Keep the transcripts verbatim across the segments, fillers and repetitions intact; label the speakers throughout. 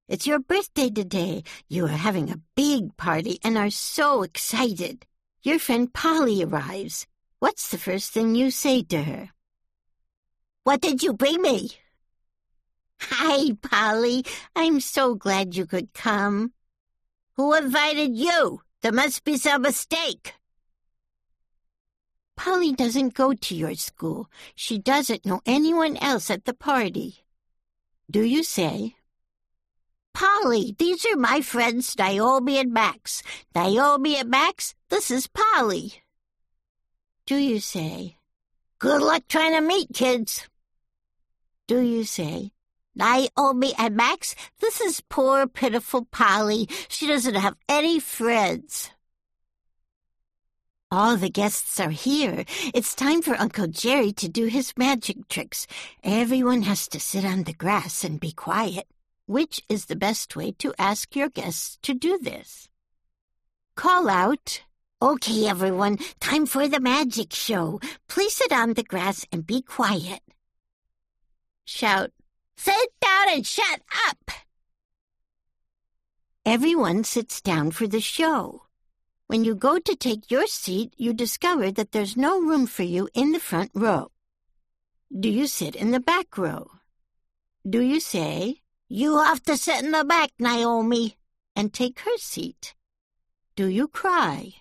Speaker 1: It's your birthday today. You are having a big party and are so excited. Your friend Polly arrives. What's the first thing you say to her? What did you bring me? Hi, Polly. I'm so glad you could come. Who invited you? There must be some mistake. Polly doesn't go to your school. She doesn't know anyone else at the party. Do you say, Polly, these are my friends Naomi and Max. Naomi and Max, this is Polly. Do you say, good luck trying to meet, kids? Do you say, Naomi and Max, this is poor, pitiful Polly. She doesn't have any friends. All the guests are here. It's time for Uncle Jerry to do his magic tricks. Everyone has to sit on the grass and be quiet. Which is the best way to ask your guests to do this? Call out, okay, everyone, time for the magic show. Please sit on the grass and be quiet. Shout, sit down and shut up. Everyone sits down for the show. When you go to take your seat, you discover that there's no room for you in the front row. Do you sit in the back row? Do you say, you have to sit in the back, Naomi, and take her seat? Do you cry?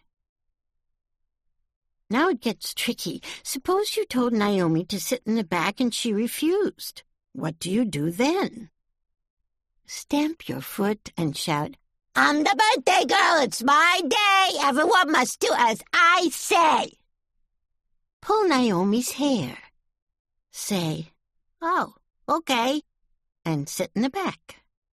Speaker 1: Now it gets tricky. Suppose you told Naomi to sit in the back and she refused. What do you do then? Stamp your foot and shout, I'm the birthday girl. It's my day. Everyone must do as I say. Pull Naomi's hair. Say, oh, okay, and sit in the back.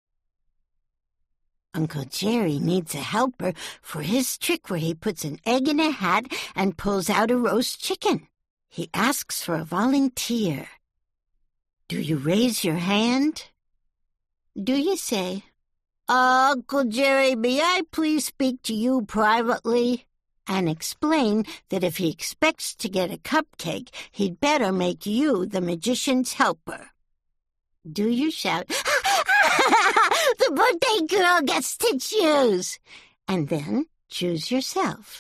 Speaker 1: Uncle Jerry needs a helper for his trick where he puts an egg in a hat and pulls out a roast chicken. He asks for a volunteer. Do you raise your hand? Do you say, Uncle Jerry, may I please speak to you privately? And explain that if he expects to get a cupcake, he'd better make you the magician's helper. Do you shout, the birthday girl gets to choose, and then choose yourself.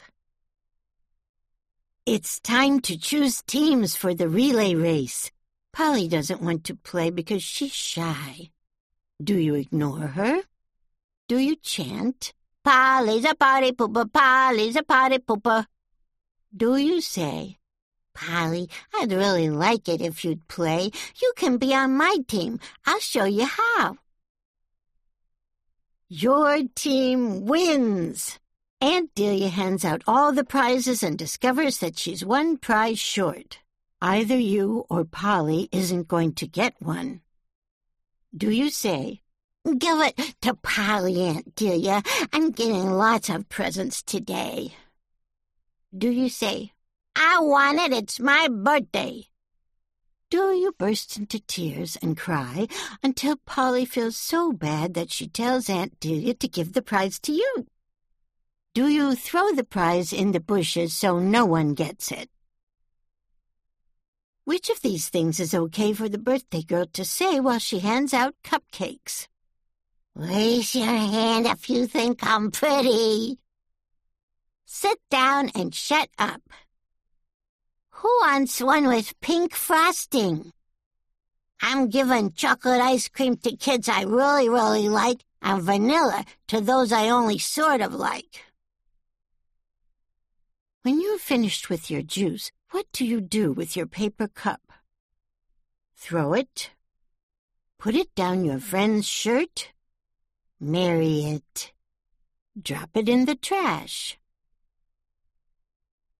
Speaker 1: It's time to choose teams for the relay race. Polly doesn't want to play because she's shy. Do you ignore her? Do you chant, Polly's a party pooper, Polly's a party pooper? Do you say, Polly, I'd really like it if you'd play. You can be on my team. I'll show you how. Your team wins. Aunt Delia hands out all the prizes and discovers that she's one prize short. Either you or Polly isn't going to get one. Do you say, give it to Polly, Aunt Delia. I'm getting lots of presents today. Do you say, I want it, it's my birthday? Do you burst into tears and cry until Polly feels so bad that she tells Aunt Delia to give the prize to you? Do you throw the prize in the bushes so no one gets it? Which of these things is okay for the birthday girl to say while she hands out cupcakes? Raise your hand if you think I'm pretty. Sit down and shut up. Who wants one with pink frosting? I'm giving chocolate ice cream to kids I really, really like and vanilla to those I only sort of like. When you're finished with your juice, what do you do with your paper cup? Throw it? Put it down your friend's shirt? Marry it? Drop it in the trash?